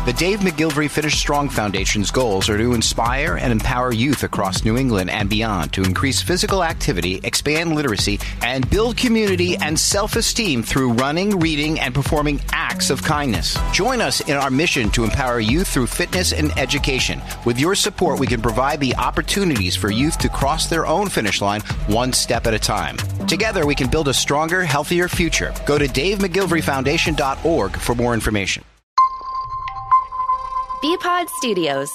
The Dave McGilvery Finish Strong Foundation's goals are to inspire and empower youth across New England and beyond to increase physical activity, expand literacy, and build community and self-esteem through running, reading, and performing acts of kindness. Join us in our mission to empower youth through fitness and education. With your support, we can provide the opportunities for youth to cross their own finish line one step at a time. Together, we can build a stronger, healthier future. Go to DaveMcGilveryFoundation.org for more information. BPod Studios.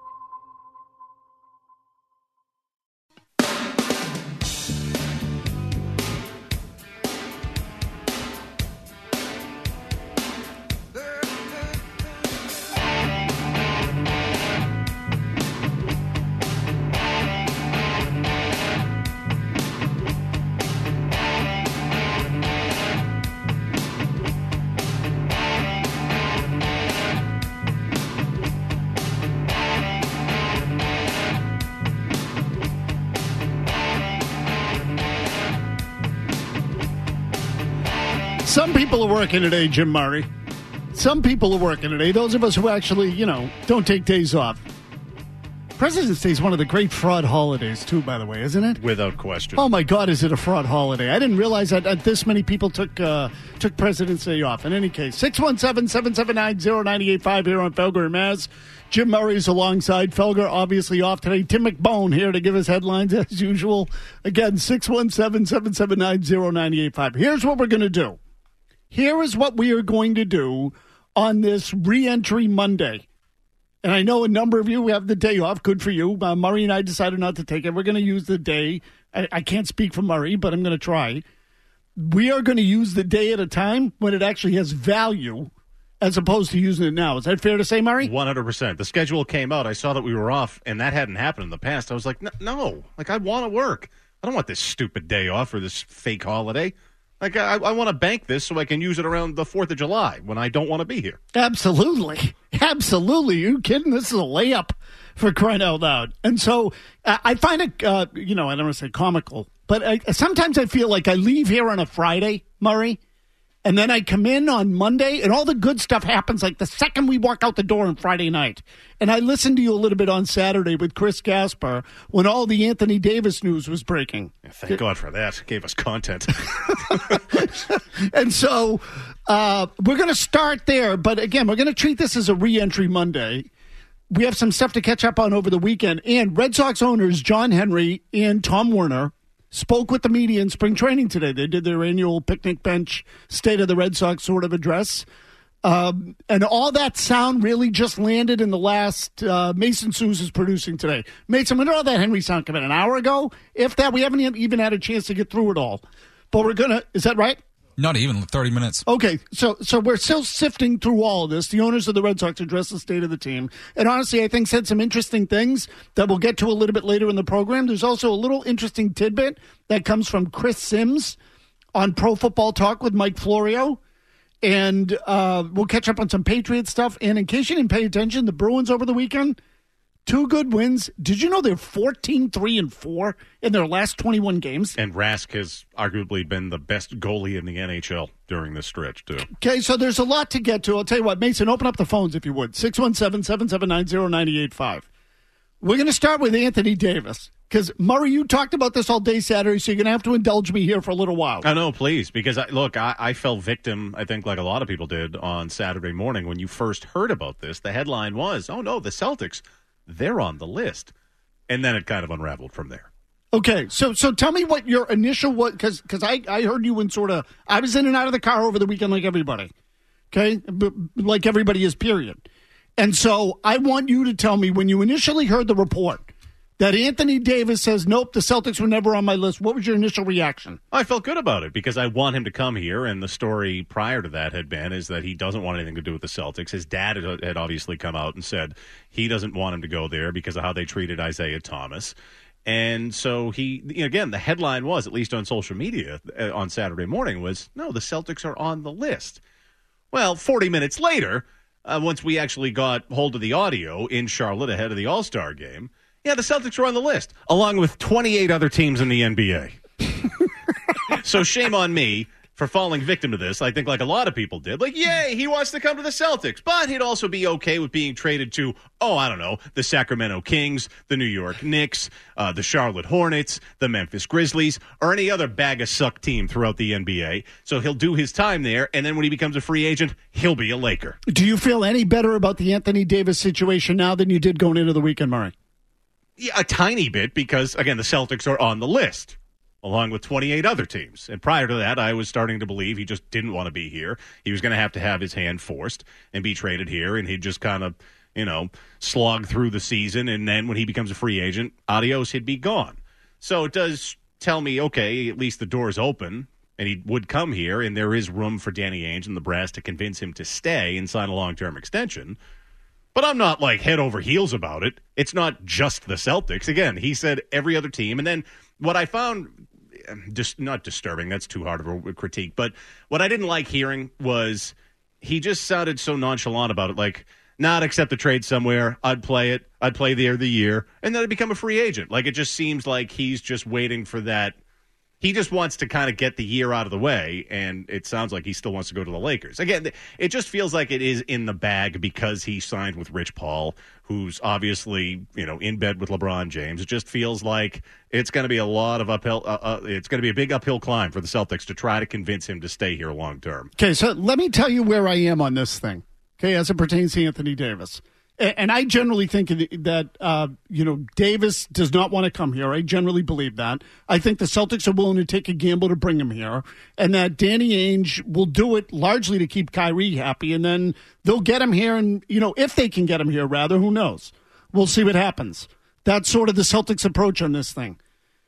Some people are working today, Jim Murray. Some people are working today. Those of us who actually, don't take days off. President's Day is one of the great fraud holidays, too, by the way, isn't it? Without question. Oh, my God, is it a fraud holiday? I didn't realize that this many people took President's Day off. In any case, 617-779-0985 here on Felger and Maz. Jim Murray's alongside Felger, obviously off today. Tim McBone here to give us headlines as usual. Again, 617-779-0985. Here's what we're going to do. Here is what we are going to do on this re-entry Monday. And I know a number of you have the day off. Good for you. Murray and I decided not to take it. We're going to use the day. I can't speak for Murray, but I'm going to try. We are going to use the day at a time when it actually has value as opposed to using it now. Is that fair to say, Murray? 100%. The schedule came out. I saw that we were off, and that hadn't happened in the past. I was like, no. Like, I want to work. I don't want this stupid day off or this fake holiday. Like, I want to bank this so I can use it around the 4th of July when I don't want to be here. Absolutely. Absolutely. Are you kidding? This is a layup for crying out loud. And so I find it, I don't want to say comical, but sometimes I feel like I leave here on a Friday, Murray, and then I come in on Monday, and all the good stuff happens like the second we walk out the door on Friday night. And I listened to you a little bit on Saturday with Chris Gasper when all the Anthony Davis news was breaking. Yeah, thank God for that. Gave us content. And so we're going to start there. But again, we're going to treat this as a re-entry Monday. We have some stuff to catch up on over the weekend. And Red Sox owners John Henry and Tom Werner spoke with the media in spring training today. They did their annual picnic bench State of the Red Sox sort of address. And all that sound really just landed in the last Mason Suze is producing today. Mason, when did all that Henry sound come in? An hour ago? If that, we haven't even had a chance to get through it all. But we're going to, is that right? Not even 30 minutes. Okay, so we're still sifting through all of this. The owners of the Red Sox addressed the state of the team. And honestly, I think said some interesting things that we'll get to a little bit later in the program. There's also a little interesting tidbit that comes from Chris Sims on Pro Football Talk with Mike Florio. And we'll catch up on some Patriot stuff. And in case you didn't pay attention, the Bruins over the weekend, 2 good wins. Did you know they're 14-3-4 in their last 21 games? And Rask has arguably been the best goalie in the NHL during this stretch, too. Okay, so there's a lot to get to. I'll tell you what, Mason, open up the phones if you would. 617-779-0985. We're going to start with Anthony Davis. Because, Murray, you talked about this all day Saturday, so you're going to have to indulge me here for a little while. I know, please, because, I fell victim, I think, like a lot of people did on Saturday morning. When you first heard about this, the headline was, oh, no, the Celtics, they're on the list. And then it kind of unraveled from there. Okay, so tell me what your initial, because I heard you in sort of, I was in and out of the car over the weekend like everybody, okay? Like everybody is, period. And so I want you to tell me, when you initially heard the report, that Anthony Davis says, nope, the Celtics were never on my list. What was your initial reaction? I felt good about it because I want him to come here, and the story prior to that had been is that he doesn't want anything to do with the Celtics. His dad had obviously come out and said he doesn't want him to go there because of how they treated Isaiah Thomas. And so again, the headline was, at least on social media on Saturday morning, was, no, the Celtics are on the list. Well, 40 minutes later, once we actually got hold of the audio in Charlotte ahead of the All-Star game, yeah, the Celtics were on the list, along with 28 other teams in the NBA. So shame on me for falling victim to this. I think like a lot of people did. Like, yay, he wants to come to the Celtics. But he'd also be okay with being traded to, I don't know, the Sacramento Kings, the New York Knicks, the Charlotte Hornets, the Memphis Grizzlies, or any other bag-of-suck team throughout the NBA. So he'll do his time there, and then when he becomes a free agent, he'll be a Laker. Do you feel any better about the Anthony Davis situation now than you did going into the weekend, Murray? Yeah, a tiny bit, because, again, the Celtics are on the list, along with 28 other teams. And prior to that, I was starting to believe he just didn't want to be here. He was going to have his hand forced and be traded here, and he'd just kind of, slog through the season, and then when he becomes a free agent, adios, he'd be gone. So it does tell me, okay, at least the door's open, and he would come here, and there is room for Danny Ainge and the brass to convince him to stay and sign a long-term extension. But I'm not, like, head over heels about it. It's not just the Celtics. Again, he said every other team. And then what I found, just not disturbing, that's too hard of a critique, but what I didn't like hearing was he just sounded so nonchalant about it, like, not accept the trade somewhere, I'd play it, I'd play the year, and then I'd become a free agent. Like, it just seems like he's just waiting for that. He just wants to kind of get the year out of the way, and it sounds like he still wants to go to the Lakers. Again, it just feels like it is in the bag because he signed with Rich Paul, who's obviously, in bed with LeBron James. It just feels like it's going to be a lot of uphill. It's going to be a big uphill climb for the Celtics to try to convince him to stay here long term. Okay, so let me tell you where I am on this thing, okay, as it pertains to Anthony Davis. And I generally think that, Davis does not want to come here. I generally believe that. I think the Celtics are willing to take a gamble to bring him here, and that Danny Ainge will do it largely to keep Kyrie happy, and then they'll get him here, and, if they can get him here, rather, who knows? We'll see what happens. That's sort of the Celtics' approach on this thing.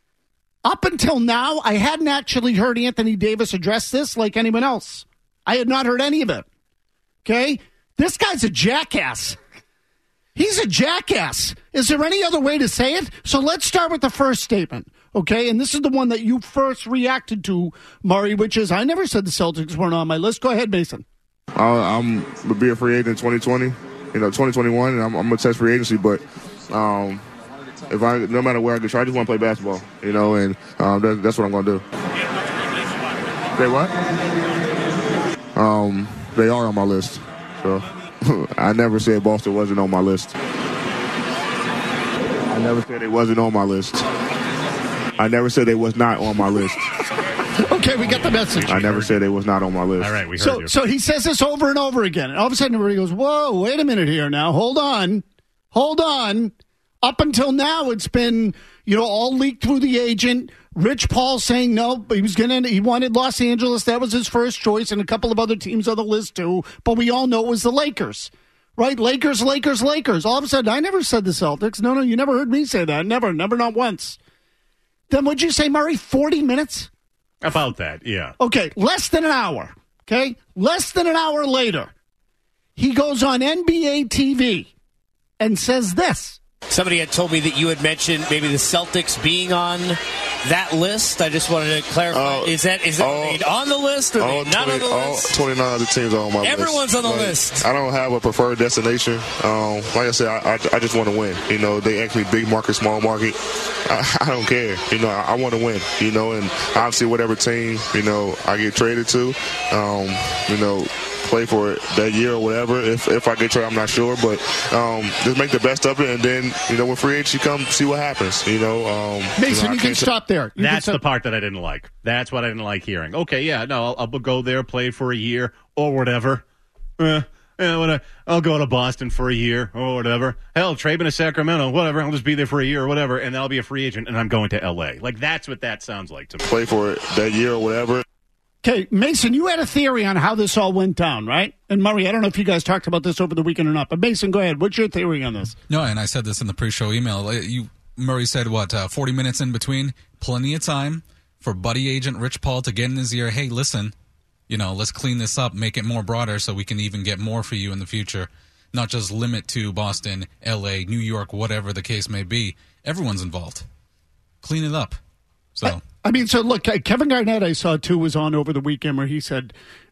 Up until now, I hadn't actually heard Anthony Davis address this like anyone else. I had not heard any of it. Okay? This guy's a jackass. He's a jackass. Is there any other way to say it? So let's start with the first statement, okay? And this is the one that you first reacted to, Murray, which is, I never said the Celtics weren't on my list. Go ahead, Mason. I'm going to be a free agent in 2020, 2021, and I'm going to test free agency. But no matter where I get, I just want to play basketball, and that's what I'm going to do. Say what? They are on my list, so... I never said Boston wasn't on my list. I never said it wasn't on my list. I never said they was not on my list. Okay, we got the message. I never said it was not on my list. All right, we heard you. So he says this over and over again. And all of a sudden everybody goes, whoa, wait a minute here now. Hold on. Up until now, it's been, all leaked through the agent. Rich Paul saying no, he wanted Los Angeles. That was his first choice, and a couple of other teams on the list too. But we all know it was the Lakers, right? Lakers. All of a sudden, I never said the Celtics. No, you never heard me say that. Never, not once. Then what'd you say, Murray? 40 minutes? About that, yeah. Okay, less than an hour. Okay, less than an hour later, he goes on NBA TV and says this. Somebody had told me that you had mentioned maybe the Celtics being on that list. I just wanted to clarify. Is that on the list or not on the list? 29 other teams are on my list. Everyone's on the list. I don't have a preferred destination. Like I said, I just want to win. They ask me big market, small market. I don't care. I want to win. And obviously whatever team, I get traded to, play for it that year or whatever. If I get traded, I'm not sure, but just make the best of it, and then when free agency comes, see what happens. Mason, you can stop there. That's the part that I didn't like. That's what I didn't like hearing. Okay, yeah, no, I'll go there, play for a year or whatever. I'll go to Boston for a year or whatever. Hell, trade me to Sacramento, whatever. I'll just be there for a year or whatever, and then I'll be a free agent, and I'm going to L.A. Like, that's what that sounds like to me. Play for it that year or whatever. Okay, Mason, you had a theory on how this all went down, right? And Murray, I don't know if you guys talked about this over the weekend or not, but Mason, go ahead. What's your theory on this? No, and I said this in the pre-show email. Murray said, 40 minutes in between? Plenty of time for buddy agent Rich Paul to get in his ear. Hey, listen, let's clean this up, make it more broader so we can even get more for you in the future. Not just limit to Boston, L.A., New York, whatever the case may be. Everyone's involved. Clean it up. So... So look, Kevin Garnett, I saw too, was on over the weekend where he said,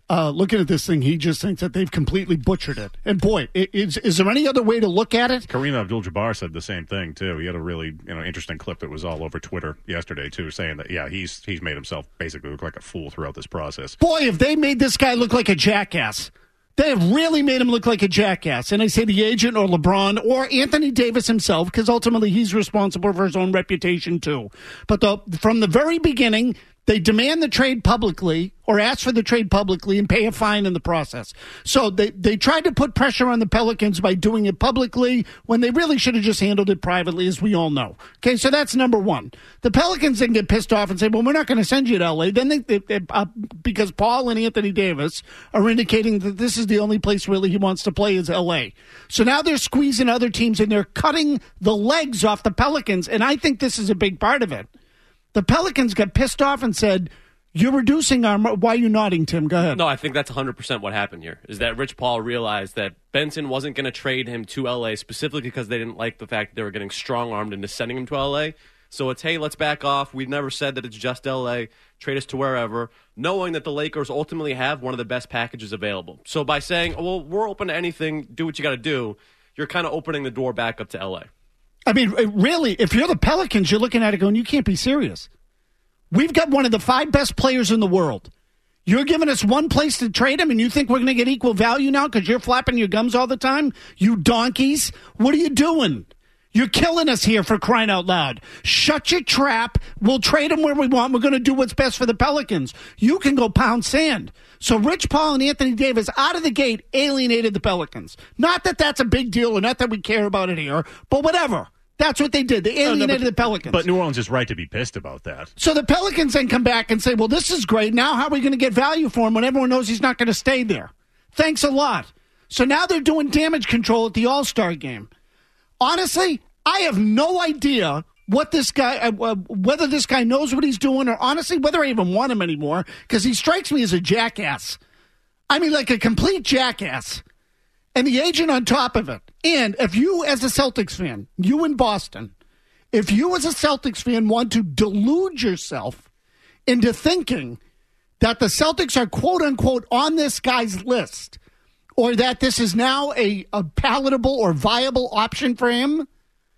looking at this thing, he just thinks that they've completely butchered it. And boy, is there any other way to look at it? Kareem Abdul-Jabbar said the same thing too. He had a really interesting clip that was all over Twitter yesterday too, saying that he's made himself basically look like a fool throughout this process. Boy, if they made this guy look like a jackass. They have really made him look like a jackass. And I say the agent or LeBron or Anthony Davis himself, because ultimately he's responsible for his own reputation too. But from the very beginning, they demand the trade publicly or ask for the trade publicly and pay a fine in the process. So they tried to put pressure on the Pelicans by doing it publicly when they really should have just handled it privately, as we all know. Okay, so that's number one. The Pelicans then get pissed off and say, well, we're not going to send you to L.A. Then because Paul and Anthony Davis are indicating that this is the only place really he wants to play is L.A. So now they're squeezing other teams and they're cutting the legs off the Pelicans, and I think this is a big part of it. The Pelicans got pissed off and said, you're reducing our... Why are you nodding, Tim? Go ahead. No, I think that's 100% what happened here, is that Rich Paul realized that Benson wasn't going to trade him to L.A. specifically because they didn't like the fact that they were getting strong-armed into sending him to L.A. So it's, hey, let's back off. We've never said that it's just L.A. Trade us to wherever, knowing that the Lakers ultimately have one of the best packages available. So by saying, well, we're open to anything, do what you got to do, you're kind of opening the door back up to L.A. I mean, really, if you're the Pelicans, you're looking at it going, you can't be serious. We've got one of the 5 best players in the world. You're giving us one place to trade him, and you think we're going to get equal value now because you're flapping your gums all the time? You donkeys. What are you doing? You're killing us here, for crying out loud. Shut your trap. We'll trade him where we want. We're going to do what's best for the Pelicans. You can go pound sand. So Rich Paul and Anthony Davis, out of the gate, alienated the Pelicans. Not that that's a big deal or not that we care about it here, but whatever. That's what they did. They alienated the Pelicans. But New Orleans is right to be pissed about that. So the Pelicans then come back and say, well, this is great. Now how are we going to get value for him when everyone knows he's not going to stay there? Thanks a lot. So now they're doing damage control at the All-Star game. Honestly, I have no idea what this guy, whether this guy knows what he's doing or honestly whether I even want him anymore, because he strikes me as a jackass. I mean, like a complete jackass. And the agent on top of it. And if you, as a Celtics fan, you in Boston, if you as a Celtics fan want to delude yourself into thinking that the Celtics are quote-unquote on this guy's list or that this is now a palatable or viable option for him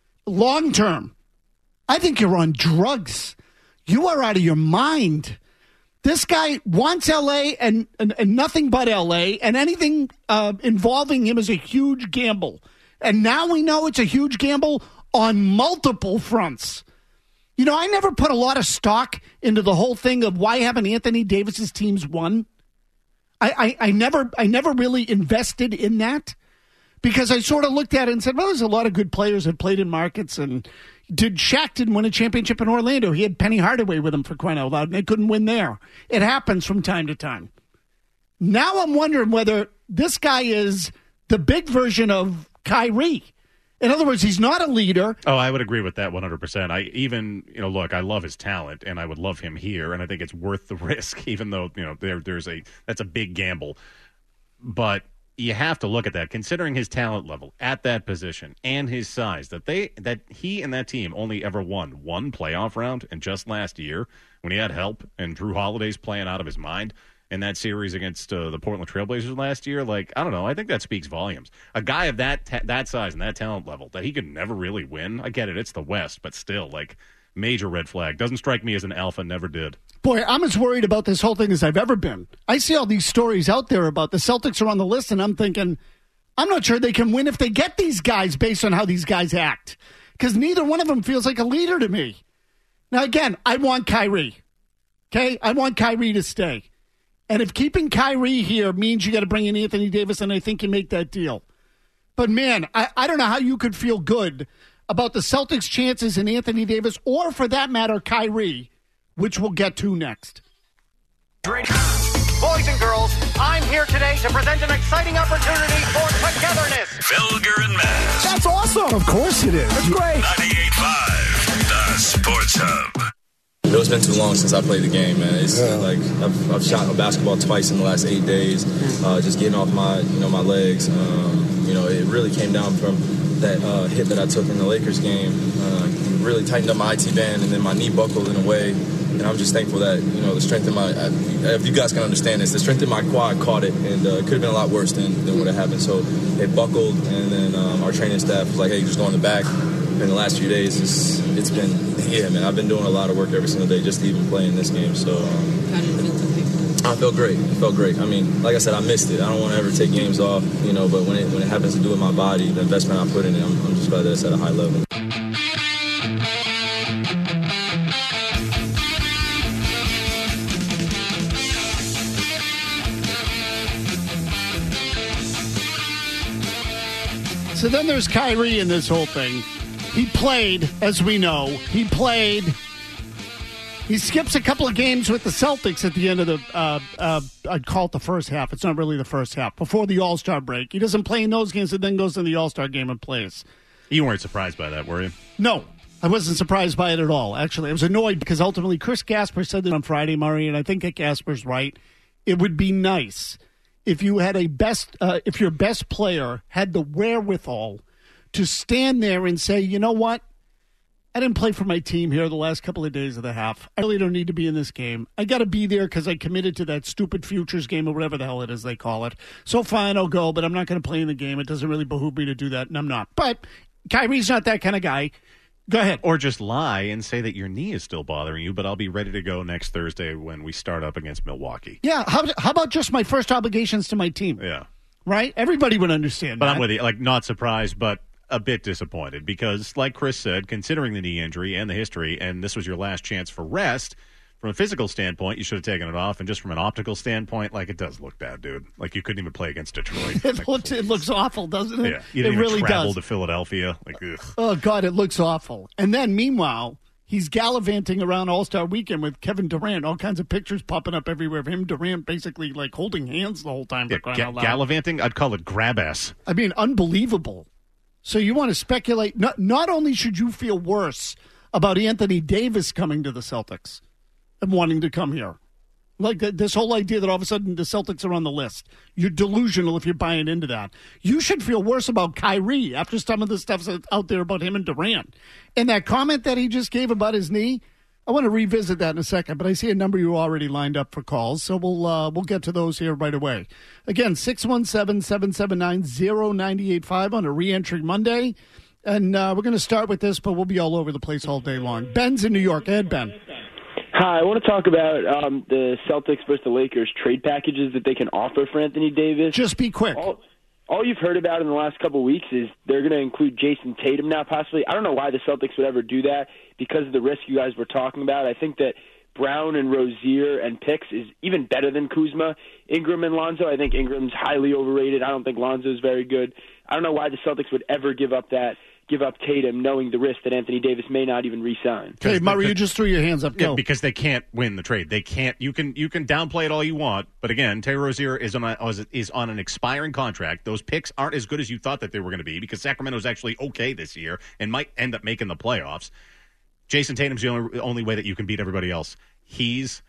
long-term, I think you're on drugs. You are out of your mind. This guy wants L.A. and nothing but L.A., and anything involving him is a huge gamble. And now we know it's a huge gamble on multiple fronts. You know, I never put a lot of stock into the whole thing of why haven't Anthony Davis's teams won. I never really invested in that because I sort of looked at it and said, well, there's a lot of good players that played in markets, and Shaq didn't win a championship in Orlando. He had Penny Hardaway with him for crying out loud, and they couldn't win there. It happens from time to time. Now I'm wondering whether this guy is the big version of Kyrie. In other words, he's not a leader. Oh, I would agree with that 100%. Look, I love his talent, and I would love him here, and I think it's worth the risk, even though, that's a big gamble. But you have to look at that, considering his talent level at that position and his size, that he and that team only ever won one playoff round, and just last year when he had help and Drew Holiday's playing out of his mind in that series against the Portland Trailblazers last year, I don't know, I think that speaks volumes. A guy of that size and that talent level, that he could never really win. I get it, it's the West, but still, major red flag. Doesn't strike me as an alpha, never did. Boy, I'm as worried about this whole thing as I've ever been. I see all these stories out there about the Celtics are on the list, and I'm thinking, I'm not sure they can win if they get these guys based on how these guys act, because neither one of them feels like a leader to me. Now, again, I want Kyrie. Okay? I want Kyrie to stay. And if keeping Kyrie here means you got to bring in Anthony Davis, and I think you make that deal. But, man, I don't know how you could feel good about the Celtics' chances in Anthony Davis, or for that matter, Kyrie, which we'll get to next. Boys and girls, I'm here today to present an exciting opportunity for togetherness. Felger and Mazz. That's awesome. Of course it is. That's great. 98.5, the Sports Hub. It's been too long since I played the game, man. It's I've shot a basketball twice in the last 8 days, just getting off my legs. It really came down from that hit that I took in the Lakers game. Really tightened up my IT band, and then my knee buckled in a way And I'm just thankful that, the strength in my, if you guys can understand this, the strength in my quad caught it, and it could have been a lot worse than what had happened. So it buckled, and then our training staff was like, hey, just go in the back. In the last few days, it's been, man, I've been doing a lot of work every single day just to even play in this game. So how did it feel today? I felt great. It felt great. I mean, like I said, I missed it. I don't want to ever take games off, but when it happens to do with my body, the investment I put in it, I'm just glad that it's at a high level. So then there's Kyrie in this whole thing. He played, as we know. He skips a couple of games with the Celtics at the end of the, I'd call it the first half. It's not really the first half. Before the All-Star break. He doesn't play in those games and then goes in the All-Star game and plays. You weren't surprised by that, were you? No, I wasn't surprised by it at all. Actually, I was annoyed because ultimately Chris Gasper said that on Friday, Murray, and I think that Gasper's right. It would be nice if you had if your best player had the wherewithal to stand there and say, you know what? I didn't play for my team here the last couple of days of the half. I really don't need to be in this game. I got to be there because I committed to that stupid futures game or whatever the hell it is they call it. So fine, I'll go, but I'm not going to play in the game. It doesn't really behoove me to do that, and I'm not. But Kyrie's not that kind of guy. Go ahead. Or just lie and say that your knee is still bothering you, but I'll be ready to go next Thursday when we start up against Milwaukee. Yeah, how about just my first obligations to my team? Yeah. Right? Everybody would understand but that. I'm with you. Like, not surprised, but a bit disappointed because, like Chris said, considering the knee injury and the history, and this was your last chance for rest, from a physical standpoint, you should have taken it off, and just from an optical standpoint, like, it does look bad, dude. Like, you couldn't even play against Detroit. It looks awful, doesn't it? Yeah, you didn't it even really travel does. to Philadelphia. Like, ugh. Oh, God, it looks awful. And then, meanwhile, he's gallivanting around All-Star Weekend with Kevin Durant. All kinds of pictures popping up everywhere of him, Durant, basically, like, holding hands the whole time. Gallivanting? I'd call it grab-ass. I mean, unbelievable. So you want to speculate. Not only should you feel worse about Anthony Davis coming to the Celtics and wanting to come here. Like this whole idea that all of a sudden the Celtics are on the list. You're delusional if you're buying into that. You should feel worse about Kyrie after some of the stuff's out there about him and Durant. And that comment that he just gave about his knee, I want to revisit that in a second, but I see a number you already lined up for calls, so we'll get to those here right away. Again, 617-779-0985 on a re-entry Monday. And we're going to start with this, but we'll be all over the place all day long. Ben's in New York. Go ahead, Ben. Hi, I want to talk about the Celtics versus the Lakers trade packages that they can offer for Anthony Davis. Just be quick. All you've heard about in the last couple of weeks is they're going to include Jason Tatum now, possibly. I don't know why the Celtics would ever do that because of the risk you guys were talking about. I think that Brown and Rozier and picks is even better than Kuzma. Ingram and Lonzo, I think Ingram's highly overrated. I don't think Lonzo's very good. I don't know why the Celtics would ever give up Tatum, knowing the risk that Anthony Davis may not even re-sign. Okay, Murray, you just threw your hands up. Go. Yeah, because they can't win the trade. They can't. You can downplay it all you want, but again, Terry Rozier is on an expiring contract. Those picks aren't as good as you thought that they were going to be because Sacramento's actually okay this year and might end up making the playoffs. Jason Tatum's the only way that you can beat everybody else. He's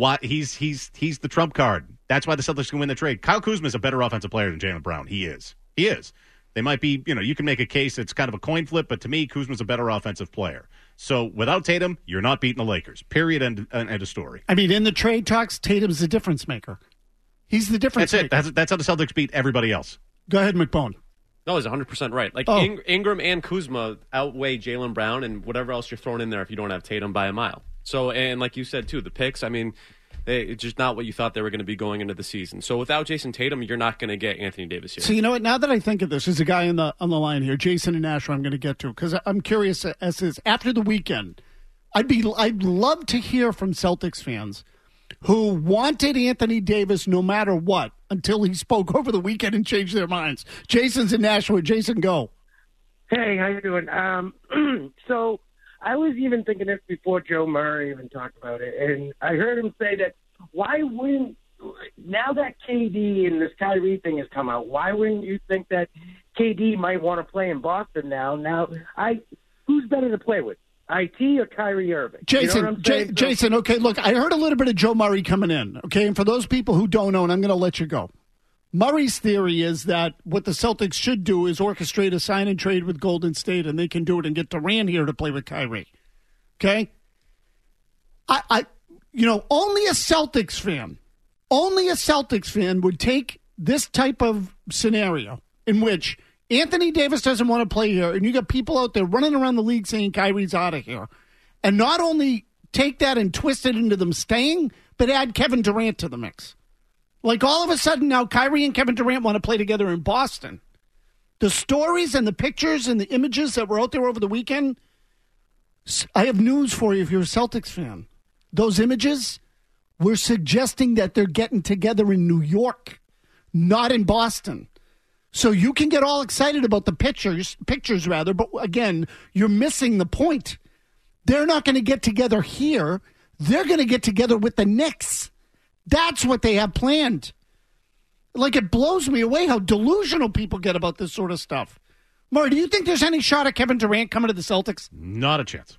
the trump card. That's why the Celtics can win the trade. Kyle Kuzma is a better offensive player than Jaylen Brown. He is. They might be, you can make a case it's kind of a coin flip, but to me, Kuzma's a better offensive player. So without Tatum, you're not beating the Lakers. Period. End of story. I mean, in the trade talks, Tatum's the difference maker. He's the difference maker. That's it. That's how the Celtics beat everybody else. Go ahead, McBone. No, he's 100% right. Like Ingram and Kuzma outweigh Jaylen Brown and whatever else you're throwing in there if you don't have Tatum by a mile. So, and like you said, too, the picks, I mean, it's just not what you thought they were going to be going into the season. So without Jason Tatum, you're not going to get Anthony Davis here. So you know what? Now that I think of this, there's a guy on the line here, Jason and Asher. I'm going to get to because I'm curious as is after the weekend. I'd love to hear from Celtics fans who wanted Anthony Davis no matter what until he spoke over the weekend and changed their minds. Jason's in Nashua. Jason, go. Hey, how you doing? So I was even thinking this before Joe Murray even talked about it, and I heard him say that why wouldn't, now that KD and this Kyrie thing has come out, why wouldn't you think that KD might want to play in Boston now? Who's better to play with, IT or Kyrie Irving? Jason, Jason, okay, look, I heard a little bit of Joe Murray coming in, okay, and for those people who don't know, and I'm going to let you go. Murray's theory is that what the Celtics should do is orchestrate a sign and trade with Golden State, and they can do it and get Durant here to play with Kyrie. Okay? only a Celtics fan would take this type of scenario in which Anthony Davis doesn't want to play here, and you got people out there running around the league saying Kyrie's out of here, and not only take that and twist it into them staying, but add Kevin Durant to the mix. Like all of a sudden now Kyrie and Kevin Durant want to play together in Boston. The stories and the pictures and the images that were out there over the weekend, I have news for you if you're a Celtics fan. Those images were suggesting that they're getting together in New York, not in Boston. So you can get all excited about the pictures, but again, you're missing the point. They're not going to get together here. They're going to get together with the Knicks. That's what they have planned. Like, it blows me away how delusional people get about this sort of stuff. Murray, do you think there's any shot at Kevin Durant coming to the Celtics? Not a chance.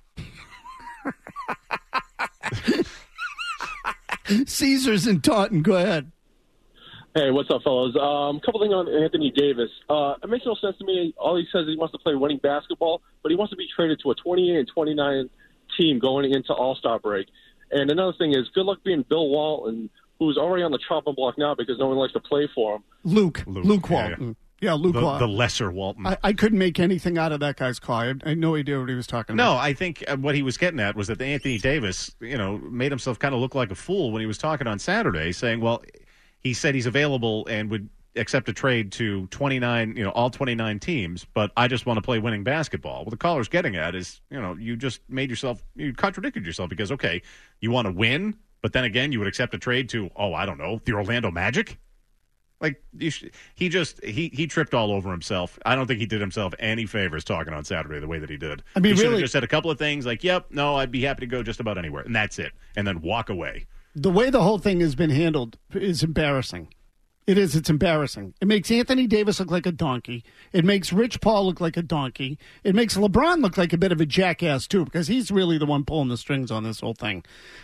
Caesars and Taunton, go ahead. Hey, what's up, fellas? Couple things on Anthony Davis. It makes no sense to me. All he says is he wants to play winning basketball, but he wants to be traded to a 28 and 29 team going into All-Star break. And another thing is, good luck being Bill Walton, who's already on the chopping block now because no one likes to play for him. Luke Walton. Yeah, Luke Walton. The lesser Walton. I couldn't make anything out of that guy's call. I had no idea what he was talking about. No, I think what he was getting at was that Anthony Davis, made himself kind of look like a fool when he was talking on Saturday, saying, well, he said he's available and would accept a trade to 29, all 29 teams, but I just want to play winning basketball. What the caller's getting at is, you just you contradicted yourself because, okay, you want to win, but then again, you would accept a trade to, the Orlando Magic? Like, he tripped all over himself. I don't think he did himself any favors talking on Saturday the way that he did. I mean, he should really, have just said a couple of things like, yep, no, I'd be happy to go just about anywhere, and that's it, and then walk away. The way the whole thing has been handled is embarrassing. It is. It's embarrassing. It makes Anthony Davis look like a donkey. It makes Rich Paul look like a donkey. It makes LeBron look like a bit of a jackass, too, because he's really the one pulling the strings on this whole thing.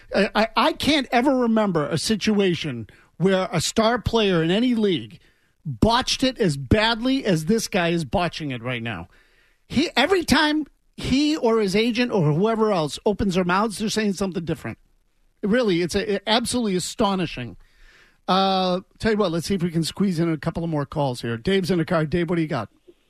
I can't ever remember a situation where a star player in any league botched it as badly as this guy is botching it right now. Every time he or his agent or whoever else opens their mouths, they're saying something different. Really, it's absolutely astonishing. Tell you what, let's see if we can squeeze in a couple of more calls here. Dave's in the car. Dave, what do you got?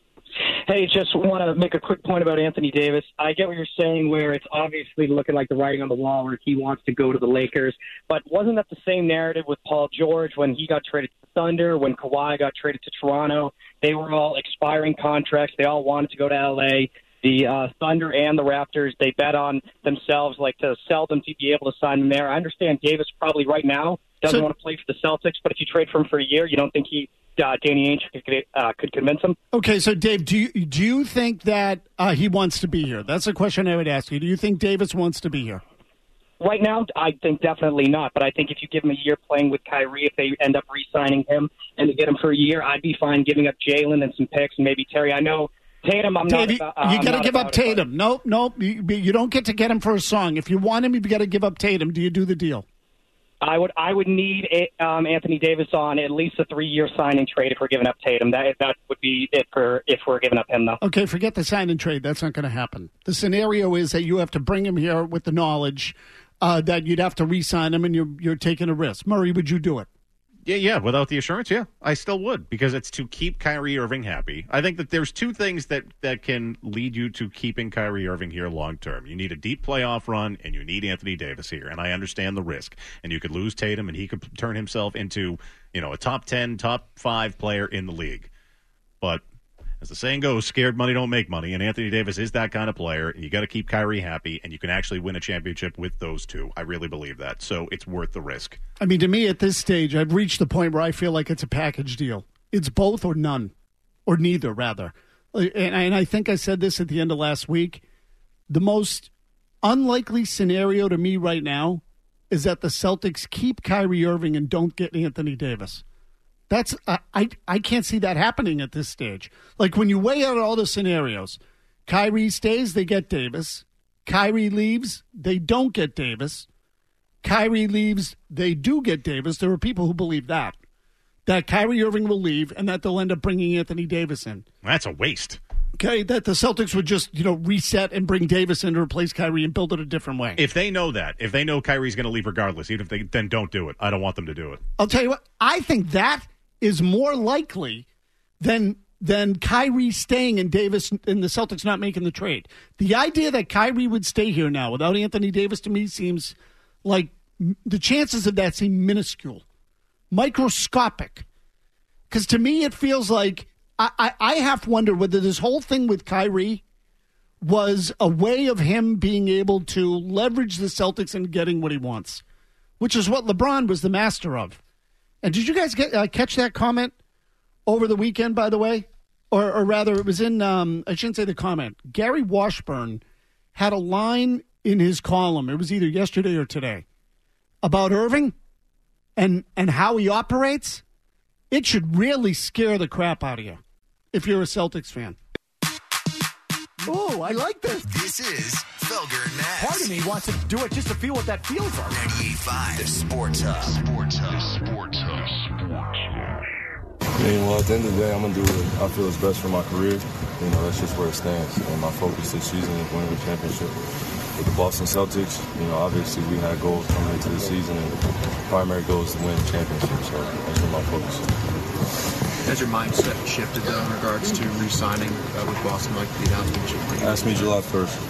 Hey, just want to make a quick point about Anthony Davis. I get what you're saying where it's obviously looking like the writing on the wall where he wants to go to the Lakers. But wasn't that the same narrative with Paul George when he got traded to the Thunder, when Kawhi got traded to Toronto? They were all expiring contracts. They all wanted to go to L.A. The Thunder and the Raptors, they bet on themselves to sell them to be able to sign them there. I understand Davis probably right now doesn't want to play for the Celtics, but if you trade for him for a year, you don't think Danny Ainge could convince him? Okay, so Dave, do you think that he wants to be here? That's a question I would ask you. Do you think Davis wants to be here? Right now, I think definitely not. But I think if you give him a year playing with Kyrie, if they end up re-signing him and to get him for a year, I'd be fine giving up Jalen and some picks and maybe Terry. I know Tatum, you got to give up Tatum. Nope. You don't get to get him for a song. If you want him, you've got to give up Tatum. Do you do the deal? I would need Anthony Davis on at least a 3-year signing trade if we're giving up Tatum. That would be it if we're giving up him, though. Okay, forget the sign and trade. That's not going to happen. The scenario is that you have to bring him here with the knowledge that you'd have to re-sign him, and you're taking a risk. Murray, would you do it? Yeah, without the assurance, yeah, I still would, because it's to keep Kyrie Irving happy. I think that there's two things that can lead you to keeping Kyrie Irving here long term. You need a deep playoff run, and you need Anthony Davis here, and I understand the risk. And you could lose Tatum, and he could turn himself into, a top 10, top 5 player in the league. But as the saying goes, scared money don't make money, and Anthony Davis is that kind of player, and you got to keep Kyrie happy, and you can actually win a championship with those two. I really believe that, so it's worth the risk. I mean, to me, at this stage, I've reached the point where I feel like it's a package deal. It's both or none, or neither, rather. And I think I said this at the end of last week. The most unlikely scenario to me right now is that the Celtics keep Kyrie Irving and don't get Anthony Davis. That's I can't see that happening at this stage. Like, when you weigh out all the scenarios, Kyrie stays, they get Davis. Kyrie leaves, they don't get Davis. Kyrie leaves, they do get Davis. There are people who believe that Kyrie Irving will leave and that they'll end up bringing Anthony Davis in. That's a waste. Okay, that the Celtics would just, reset and bring Davis in to replace Kyrie and build it a different way. If they know that, if they know Kyrie's going to leave regardless, even if they then don't do it, I don't want them to do it. I'll tell you what, I think that is more likely than Kyrie staying and Davis and the Celtics not making the trade. The idea that Kyrie would stay here now without Anthony Davis to me seems like the chances of that seem minuscule, microscopic. Because to me it feels like I have to wonder whether this whole thing with Kyrie was a way of him being able to leverage the Celtics and getting what he wants, which is what LeBron was the master of. And did you guys catch that comment over the weekend, by the way? Or rather, it was in, I shouldn't say the comment. Gary Washburn had a line in his column, it was either yesterday or today, about Irving and how he operates. It should really scare the crap out of you if you're a Celtics fan. Oh, I like this. This is Felger and Mazz. Part of me wants to do it just to feel what that feels like. 98.5, the Sports Hub. Sports Hub. Sports Hub. Sports Hub. At the end of the day, I'm going to do what I feel is best for my career. That's just where it stands. And my focus this season is winning the championship. With the Boston Celtics, obviously we had goals coming into the season, and the primary goal is to win the championship. So that's where my focus is. Has your mindset shifted, though, in regards to re-signing with Boston, like the announcement? Ask me July 1st.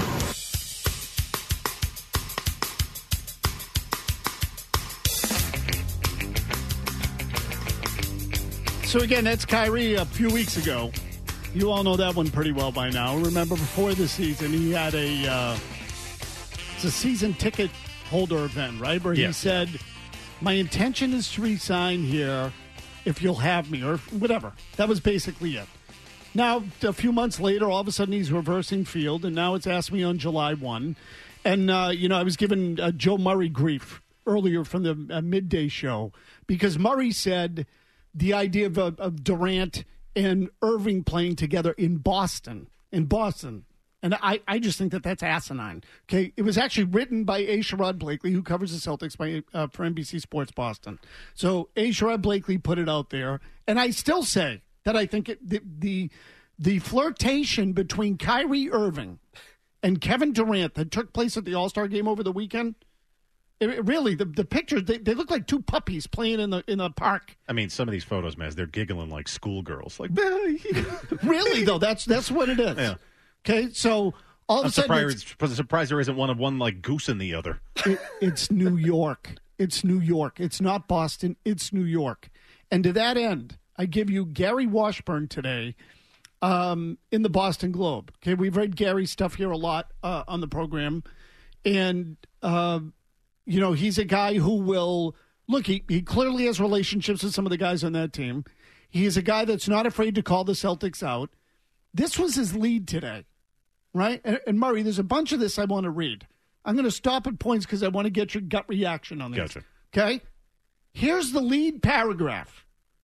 So, again, that's Kyrie a few weeks ago. You all know that one pretty well by now. Remember, before the season, he had it's a season ticket holder event, right? Where he said, my intention is to resign here if you'll have me, or whatever. That was basically it. Now, a few months later, all of a sudden he's reversing field, and now it's asked me on July 1. And, I was giving Joe Murray grief earlier from the midday show because Murray said the idea of Durant and Irving playing together in Boston. And I just think that that's asinine. Okay, it was actually written by A. Sherrod Blakely, who covers the Celtics for NBC Sports Boston. So A. Sherrod Blakely put it out there, and I still say that I think the flirtation between Kyrie Irving and Kevin Durant that took place at the All-Star game over the weekend. Really, the pictures, they look like two puppies playing in the park. I mean, some of these photos, Maz, they're giggling like schoolgirls. Like, really, though, that's what it is. Yeah. Okay, so all of a sudden... I'm surprised there isn't one like goose in the other. It's New York. It's New York. It's not Boston. It's New York. And to that end, I give you Gary Washburn today in the Boston Globe. Okay, we've read Gary's stuff here a lot on the program. And... he's a guy who will look. He clearly has relationships with some of the guys on that team. He is a guy that's not afraid to call the Celtics out. This was his lead today, right? And Murray, there's a bunch of this I want to read. I'm going to stop at points because I want to get your gut reaction on this. Gotcha. Okay? Here's the lead paragraph.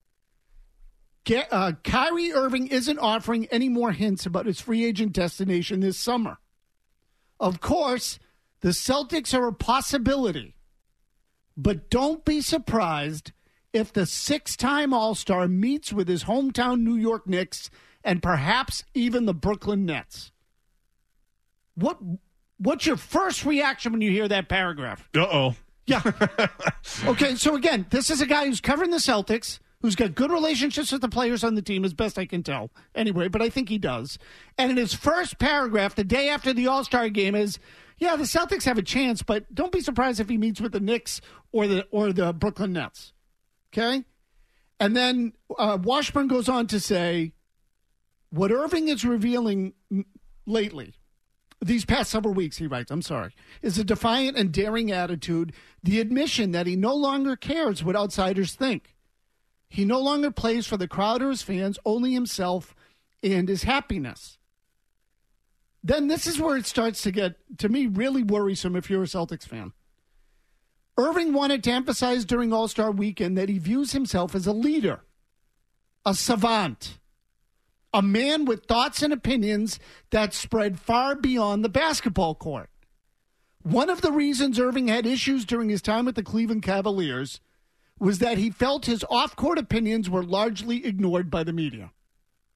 Kyrie Irving isn't offering any more hints about his free agent destination this summer. Of course, the Celtics are a possibility, but don't be surprised if the six-time All-Star meets with his hometown New York Knicks and perhaps even the Brooklyn Nets. What's your first reaction when you hear that paragraph? Uh-oh. Yeah. Okay, so again, this is a guy who's covering the Celtics, who's got good relationships with the players on the team, as best I can tell. Anyway, but I think he does. And in his first paragraph, the day after the All-Star game is... yeah, the Celtics have a chance, but don't be surprised if he meets with the Knicks or the Brooklyn Nets. Okay? And then Washburn goes on to say, what Irving is revealing lately, these past several weeks, he writes, is a defiant and daring attitude, the admission that he no longer cares what outsiders think. He no longer plays for the crowd or his fans, only himself and his happiness. Then this is where it starts to get, to me, really worrisome if you're a Celtics fan. Irving wanted to emphasize during All-Star Weekend that he views himself as a leader, a savant, a man with thoughts and opinions that spread far beyond the basketball court. One of the reasons Irving had issues during his time with the Cleveland Cavaliers was that he felt his off-court opinions were largely ignored by the media.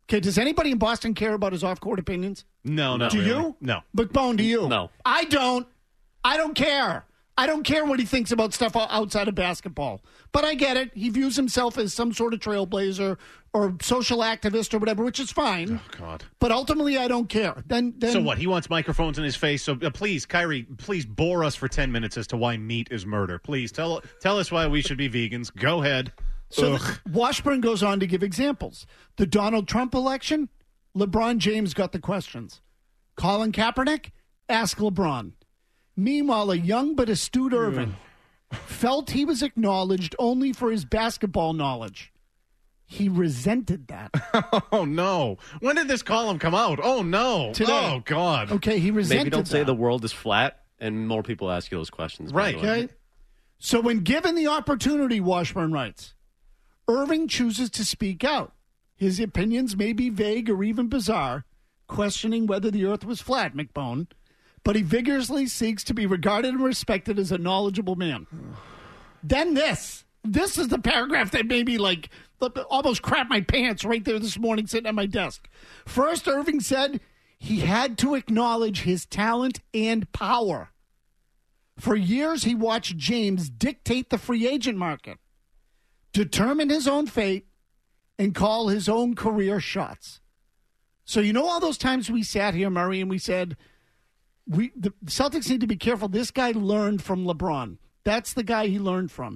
Okay, does anybody in Boston care about his off-court opinions? No, not Do really. you? No. McBone, do you? No. I don't. I don't care. I don't care what he thinks about stuff outside of basketball. But I get it. He views himself as some sort of trailblazer or social activist or whatever, which is fine. Oh, God. But ultimately, I don't care. Then So what? He wants microphones in his face. So please, Kyrie, please bore us for 10 minutes as to why meat is murder. Please tell us why we should be vegans. Go ahead. So Washburn goes on to give examples. The Donald Trump election, LeBron James got the questions. Colin Kaepernick, ask LeBron. Meanwhile, a young but astute Irving felt he was acknowledged only for his basketball knowledge. He resented that. Oh, no. When did this column come out? Oh, no. Today. Oh, God. Okay, he resented Maybe don't say that. the world is flat, and more people ask you those questions. by Right. the way. Okay. So when given the opportunity, Washburn writes, Irving chooses to speak out. His opinions may be vague or even bizarre, questioning whether the earth was flat, McBone, but he vigorously seeks to be regarded and respected as a knowledgeable man. Then this is the paragraph that made me almost crap my pants right there this morning sitting at my desk. First, Irving said he had to acknowledge his talent and power. For years, he watched James dictate the free agent market, determine his own fate, and call his own career shots. So you know all those times we sat here, Murray, and we said, the Celtics need to be careful. This guy learned from LeBron. That's the guy he learned from.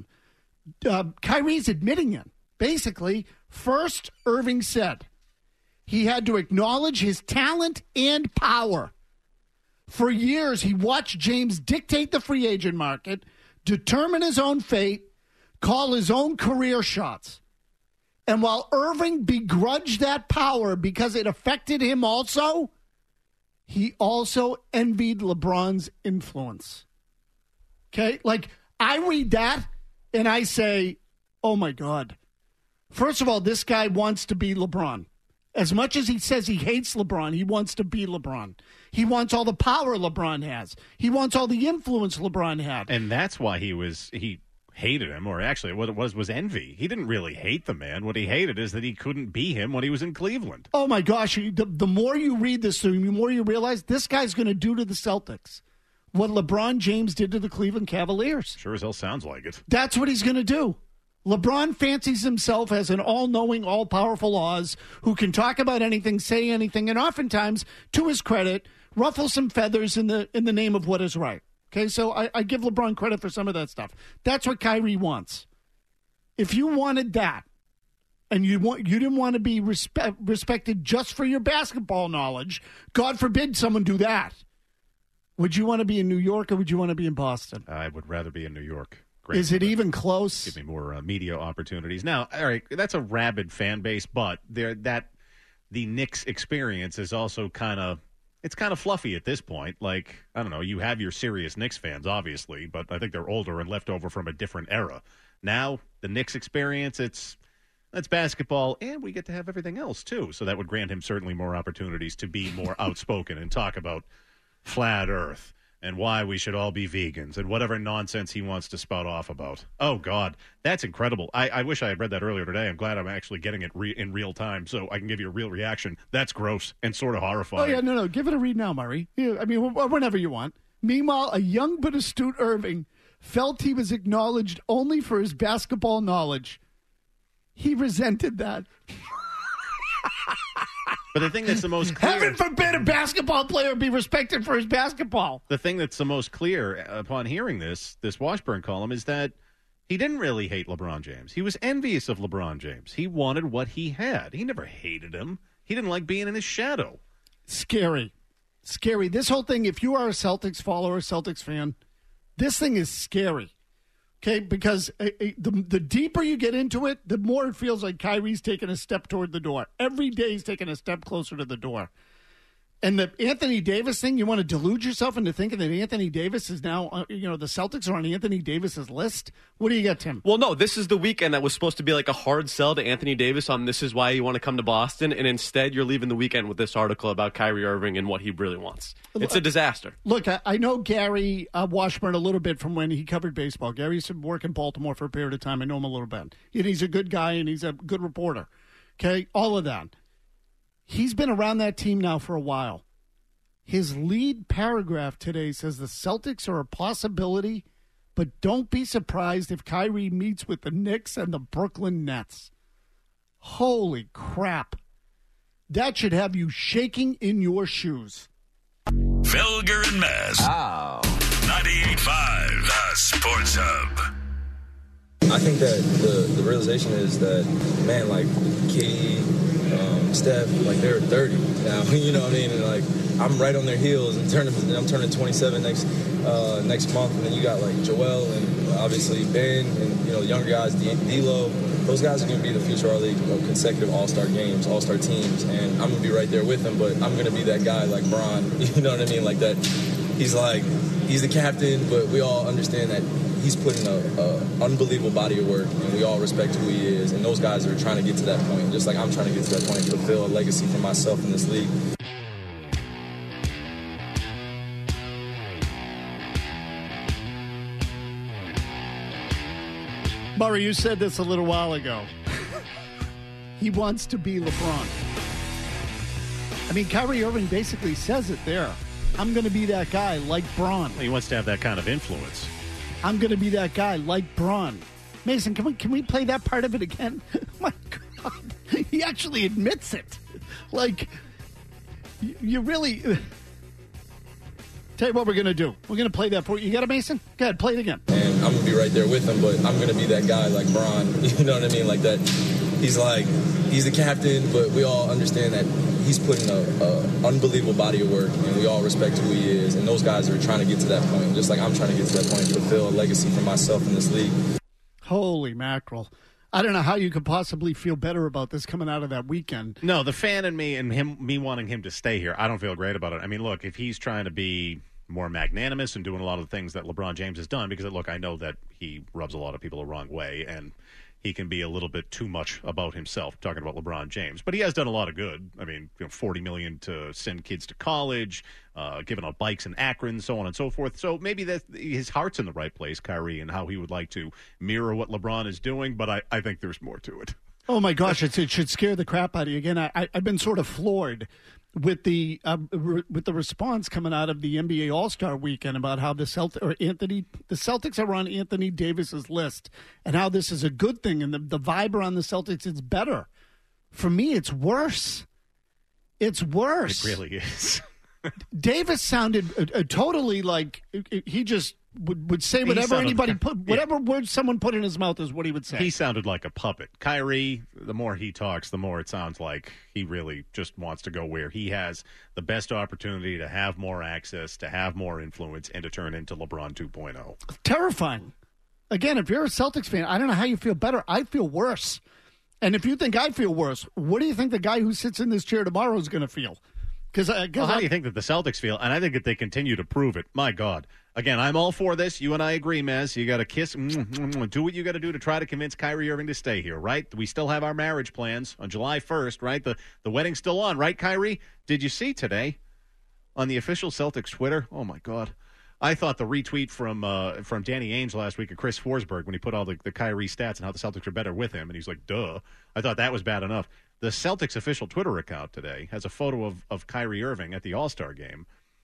Kyrie's admitting it. Basically, first, Irving said he had to acknowledge his talent and power. For years, he watched James dictate the free agent market, determine his own fate, call his own career shots. And while Irving begrudged that power because it affected him also, he also envied LeBron's influence. Okay? I read that and I say, oh my God. First of all, this guy wants to be LeBron. As much as he says he hates LeBron, he wants to be LeBron. He wants all the power LeBron has. He wants all the influence LeBron had. And that's why he hated him, or actually what it was envy. He didn't really hate the man. What he hated is that he couldn't be him when he was in Cleveland. Oh my gosh, the more you read this, the more you realize this guy's going to do to the Celtics what LeBron James did to the Cleveland Cavaliers. Sure as hell sounds like it. That's what he's going to do. LeBron fancies himself as an all-knowing, all-powerful Oz who can talk about anything, say anything, and oftentimes, to his credit, ruffle some feathers in the name of what is right. Okay, so I give LeBron credit for some of that stuff. That's what Kyrie wants. If you wanted that, and you didn't want to be respected just for your basketball knowledge, God forbid someone do that. Would you want to be in New York or would you want to be in Boston? I would rather be in New York. Great. Is it even close? Give me more media opportunities. Now, all right, that's a rabid fan base, but the Knicks experience is also kind of fluffy at this point. I don't know, you have your serious Knicks fans, obviously, but I think they're older and left over from a different era. Now, the Knicks experience, that's basketball, and we get to have everything else, too. So that would grant him certainly more opportunities to be more outspoken and talk about flat Earth and why we should all be vegans and whatever nonsense he wants to spout off about. Oh, God, that's incredible. I wish I had read that earlier today. I'm glad I'm actually getting it in real time so I can give you a real reaction. That's gross and sort of horrifying. Oh, yeah, no. Give it a read now, Murray. I mean, whenever you want. Meanwhile, a young but astute Irving felt he was acknowledged only for his basketball knowledge. He resented that. But the thing that's the most clear... Heaven forbid a basketball player be respected for his basketball. The thing that's the most clear upon hearing this Washburn column is that he didn't really hate LeBron James. He was envious of LeBron James. He wanted what he had. He never hated him. He didn't like being in his shadow. Scary. This whole thing, if you are a Celtics follower, a Celtics fan, this thing is scary. Okay, because the deeper you get into it, the more it feels like Kyrie's taking a step toward the door. Every day he's taking a step closer to the door. And the Anthony Davis thing, you want to delude yourself into thinking that Anthony Davis is now, the Celtics are on Anthony Davis's list? What do you got, Tim? Well, no, this is the weekend that was supposed to be like a hard sell to Anthony Davis on this is why you want to come to Boston, and instead you're leaving the weekend with this article about Kyrie Irving and what he really wants. It's a disaster. Look, I know Gary Washburn a little bit from when he covered baseball. Gary used to work in Baltimore for a period of time. I know him a little bit. And he's a good guy, and he's a good reporter. Okay, all of that. He's been around that team now for a while. His lead paragraph today says the Celtics are a possibility, but don't be surprised if Kyrie meets with the Knicks and the Brooklyn Nets. Holy crap. That should have you shaking in your shoes. Felger and Maz. Oh. 98.5, the Sports Hub. I think that the realization is that, man, like, KD, Steph, like, they're 30 now, you know what I mean? And, like, I'm right on their heels, and I'm turning 27 next month, and then you got, like, Joel and obviously Ben and, you know, younger guys, D'Lo. Those guys are going to be the future of our league, consecutive all-star games, all-star teams, and I'm going to be right there with them, but I'm going to be that guy like Bron, you know what I mean? Like that, he's the captain, but we all understand that he's putting a unbelievable body of work, and we all respect who he is, and those guys are trying to get to that point, just like I'm trying to get to that point, fulfill a legacy for myself in this league. Murray, you said this a little while ago. He wants to be LeBron. I mean, Kyrie Irving basically says it there. I'm going to be that guy like Bron. He wants to have that kind of influence. I'm going to be that guy like Bron. Mason, can we play that part of it again? My God. He actually admits it. Like, you really... Tell you what we're going to do. We're going to play that for you. You got it, Mason? Go ahead, play it again. And I'm going to be right there with him, but I'm going to be that guy like Bron. You know what I mean? Like that. He's the captain, but we all understand that he's putting a unbelievable body of work, and we all respect who he is. And those guys are trying to get to that point, just like I'm trying to get to that point, fulfill a legacy for myself in this league. Holy mackerel. I don't know how you could possibly feel better about this coming out of that weekend. No, the fan in me and me wanting him to stay here, I don't feel great about it. I mean, look, if he's trying to be more magnanimous and doing a lot of the things that LeBron James has done, because, look, I know that he rubs a lot of people the wrong way, and he can be a little bit too much about himself, talking about LeBron James. But he has done a lot of good. I mean, $40 million to send kids to college, giving out bikes in Akron, so on and so forth. So maybe that his heart's in the right place, Kyrie, and how he would like to mirror what LeBron is doing. But I think there's more to it. Oh, my gosh, it should scare the crap out of you. Again, I've been sort of floored with the response coming out of the NBA All-Star Weekend about how the Celtics are on Anthony Davis's list and how this is a good thing, and the vibe around the Celtics is better. For me, it's worse. It's worse. It really is. Davis sounded totally like he just would say whatever anybody put, whatever word someone put in his mouth is what he would say. He sounded like a puppet. Kyrie, the more he talks, the more it sounds like he really just wants to go where he has the best opportunity to have more access, to have more influence, and to turn into LeBron 2.0. Terrifying. Again, if you're a Celtics fan, I don't know how you feel better. I feel worse. And if you think I feel worse, what do you think the guy who sits in this chair tomorrow is going to feel? How do you think that the Celtics feel? And I think that they continue to prove it. My God. Again, I'm all for this. You and I agree, Maz. You got to kiss, do what you got to do to try to convince Kyrie Irving to stay here, right? We still have our marriage plans on July 1st, right? The wedding's still on, right, Kyrie? Did you see today on the official Celtics Twitter? Oh, my God. I thought the retweet from Danny Ainge last week at Chris Forsberg when he put all the Kyrie stats and how the Celtics are better with him, and he's like, duh. I thought that was bad enough. The Celtics official Twitter account today has a photo of Kyrie Irving at the All-Star game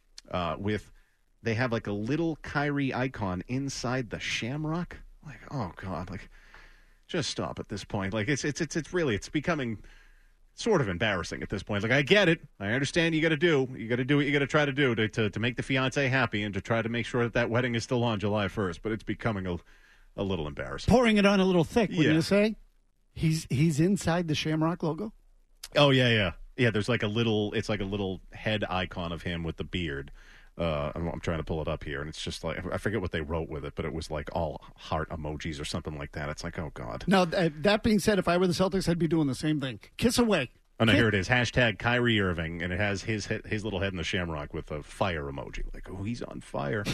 they have like a little Kyrie icon inside the shamrock. Like, oh, God, like, just stop at this point. Like, it's becoming sort of embarrassing at this point. Like, I get it. I understand you got to do what you got to try to do to make the fiance happy and to try to make sure that wedding is still on July 1st, but it's becoming a little embarrassing. Pouring it on a little thick, wouldn't you say? He's inside the Shamrock logo? Oh, yeah. Yeah, there's like a little head icon of him with the beard. I'm trying to pull it up here, and it's just like, I forget what they wrote with it, but it was like all heart emojis or something like that. It's like, oh, God. Now, that being said, if I were the Celtics, I'd be doing the same thing. Kiss away. Oh, no, here it is. Hashtag Kyrie Irving, and it has his little head in the shamrock with a fire emoji. Like, oh, he's on fire.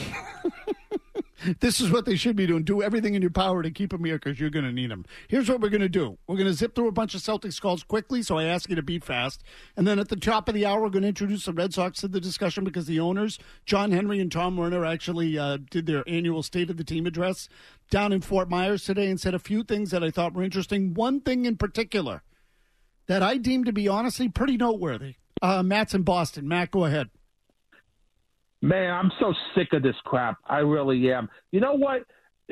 This is what they should be doing. Do everything in your power to keep him here because you're going to need him. Here's what we're going to do. We're going to zip through a bunch of Celtics calls quickly, so I ask you to be fast. And then at the top of the hour, we're going to introduce the Red Sox to the discussion because the owners, John Henry and Tom Werner, actually did their annual State of the Team address down in Fort Myers today and said a few things that I thought were interesting. One thing in particular that I deem to be honestly pretty noteworthy. Matt's in Boston. Matt, go ahead. Man, I'm so sick of this crap. I really am. You know what?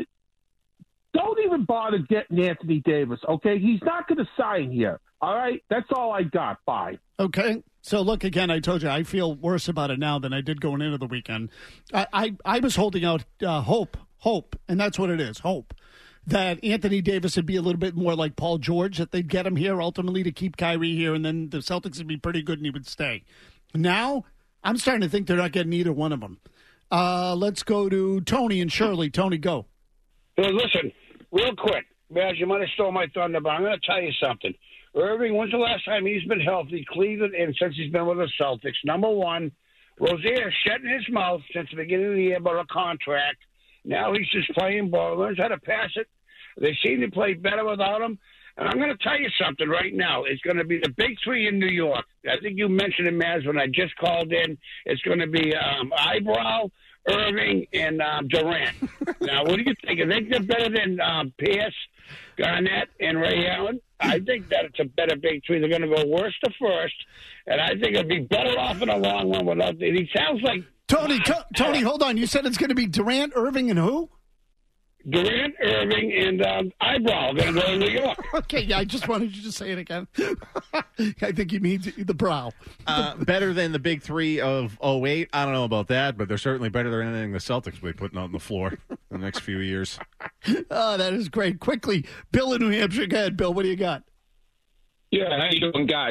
Don't even bother getting Anthony Davis, okay? He's not going to sign here, all right? That's all I got. Bye. Okay. So, look, again, I told you, I feel worse about it now than I did going into the weekend. I was holding out hope, and that's what it is, hope, that Anthony Davis would be a little bit more like Paul George, that they'd get him here ultimately to keep Kyrie here, and then the Celtics would be pretty good and he would stay. Now, I'm starting to think they're not getting either one of them. Let's go to Tony and Shirley. Tony, go. Hey, listen, real quick. Baz, you might have stole my thunder, but I'm going to tell you something. Irving, when's the last time he's been healthy? Cleveland, and since he's been with the Celtics. Number one, Rozier shutting his mouth since the beginning of the year about a contract. Now he's just playing ball, learns how to pass it. They seem to play better without him. And I'm going to tell you something right now. It's going to be the big three in New York. I think you mentioned it, Maz, when I just called in. It's going to be Eyebrow, Irving, and Durant. Now, what do you think? You think they're better than Pierce, Garnett, and Ray Allen? I think that it's a better big three. They're going to go worst to first, and I think it'll be better off in the long run without it. He sounds like Tony, hold on. You said it's going to be Durant, Irving, and who? Durant, Irving, and Eyebrow going to go to New York. Okay, yeah, I just wanted you to say it again. I think he means the brow. Better than the big three of 08? I don't know about that, but they're certainly better than anything the Celtics will be putting on the floor in the next few years. Oh, that is great. Quickly, Bill in New Hampshire. Go ahead, Bill. What do you got? Yeah, how you doing, guys?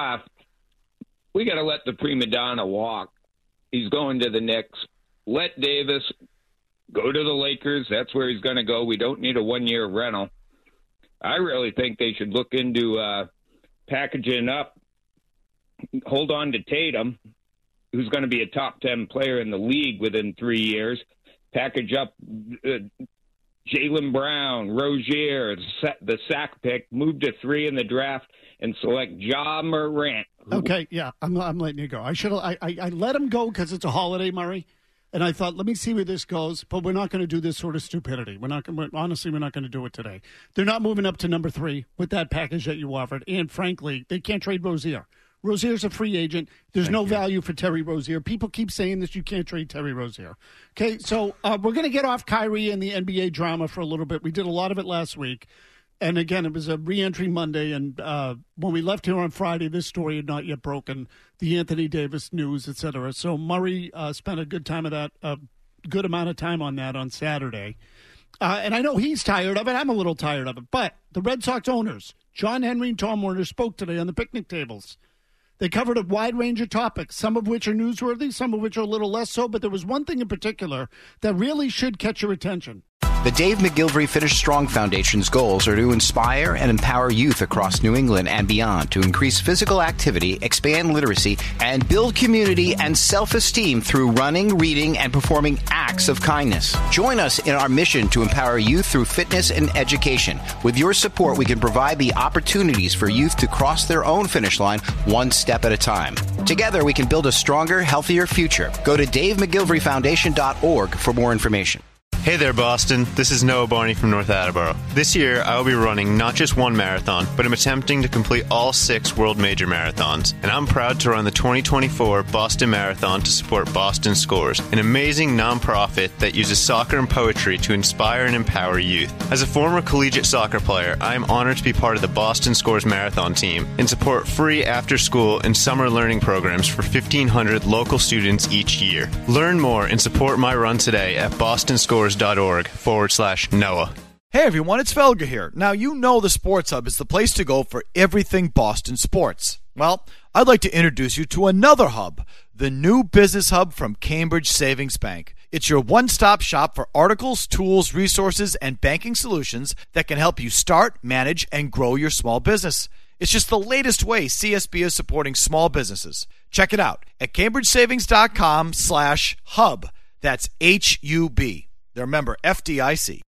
We got to let the prima donna walk. He's going to the Knicks. Let Davis go to the Lakers. That's where he's going to go. We don't need a one-year rental. I really think they should look into packaging up, hold on to Tatum, who's going to be a top 10 player in the league within 3 years, package up Jaylen Brown, Rozier, the sack pick, move to 3 in the draft, and select Ja Morant. Okay, yeah, I'm letting you go. I let him go because it's a holiday, Murray. And I thought, let me see where this goes, but we're not going to do this sort of stupidity. Honestly, we're not going to do it today. They're not moving up to number 3 with that package that you offered. And frankly, they can't trade Rozier. Rozier's a free agent. There's no value for Terry Rozier. People keep saying this. You can't trade Terry Rozier. Okay, so we're going to get off Kyrie and the NBA drama for a little bit. We did a lot of it last week. And again, it was a re-entry Monday, and when we left here on Friday, this story had not yet broken, the Anthony Davis news, et cetera. So Murray spent a good amount of time on that on Saturday. And I know he's tired of it. I'm a little tired of it. But the Red Sox owners, John Henry and Tom Werner, spoke today on the picnic tables. They covered a wide range of topics, some of which are newsworthy, some of which are a little less so, but there was one thing in particular that really should catch your attention. The Dave McGilvery Finish Strong Foundation's goals are to inspire and empower youth across New England and beyond to increase physical activity, expand literacy, and build community and self-esteem through running, reading, and performing acts of kindness. Join us in our mission to empower youth through fitness and education. With your support, we can provide the opportunities for youth to cross their own finish line one step at a time. Together, we can build a stronger, healthier future. Go to DaveMcGilveryFoundation.org for more information. Hey there, Boston. This is Noah Barney from North Attleboro. This year, I will be running not just one marathon, but I'm attempting to complete all 6 world major marathons. And I'm proud to run the 2024 Boston Marathon to support Boston Scores, an amazing nonprofit that uses soccer and poetry to inspire and empower youth. As a former collegiate soccer player, I am honored to be part of the Boston Scores Marathon team and support free after-school and summer learning programs for 1,500 local students each year. Learn more and support my run today at bostonscores.org/Noah. Hey everyone, it's Felger here. Now you know the Sports Hub is the place to go for everything Boston sports. Well, I'd like to introduce you to another hub, the new Business Hub from Cambridge Savings Bank. It's your one-stop shop for articles, tools, resources, and banking solutions that can help you start, manage, and grow your small business. It's just the latest way CSB is supporting small businesses. Check it out at cambridgesavings.com/hub. That's HUB. They're member FDIC.